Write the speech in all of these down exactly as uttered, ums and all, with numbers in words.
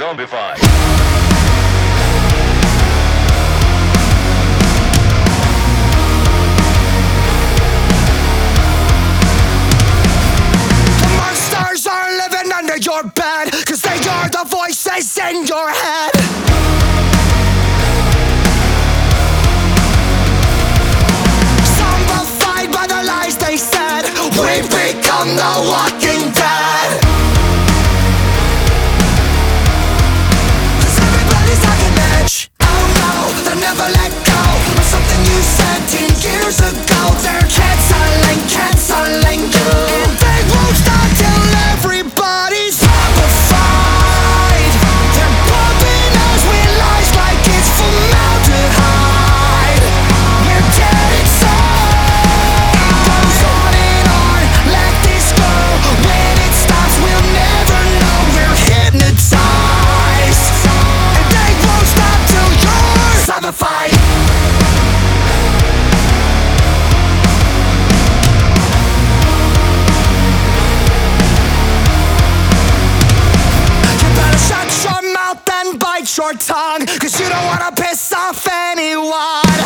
Zombified. Monsters are living under your bed, cause they are the voices in your head. Zombified by the lies they said, we become the walking dead. Cause everybody's like an edge. Oh no, they'll never let go of something you said ten years ago. They're canceling, canceling you, and they won't stop till everybody's zombified. They're pumping us with lies like it's formaldehyde. We're dead inside. It goes on and on like this girl. When it stops, we'll never know. We're hypnotized, and they won't stop till you're zombified. Bite your tongue, cause you don't wanna piss off anyone.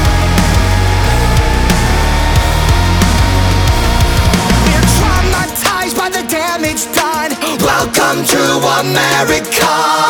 We're traumatized by the damage done. Welcome to America.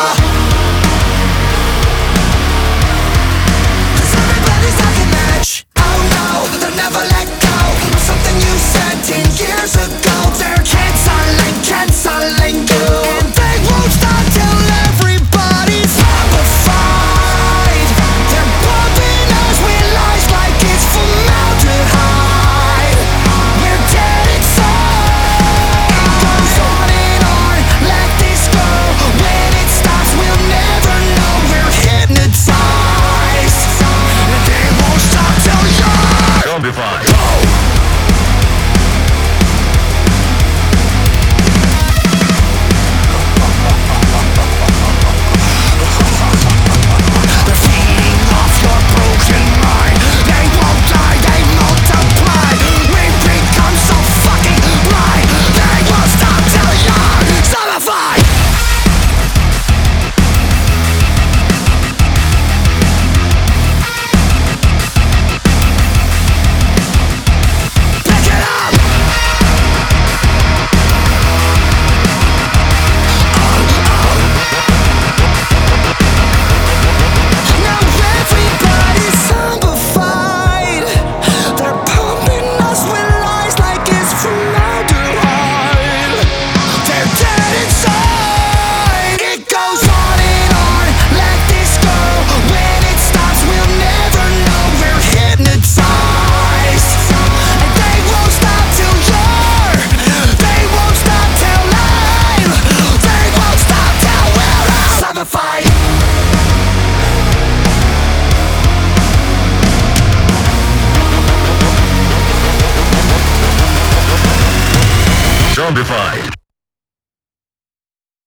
Cause everybody's like an edge. Oh no, they'll never let go of something you said ten years ago. They're canceling, canceling you, and they won't stop till everybody's zombified. They're pumping us with lies like it's formaldehyde. We're dead inside. It goes on and on like this girl. When it stops, we'll never know. We're hypnotized, and they won't stop till you're Zombified. Zombified.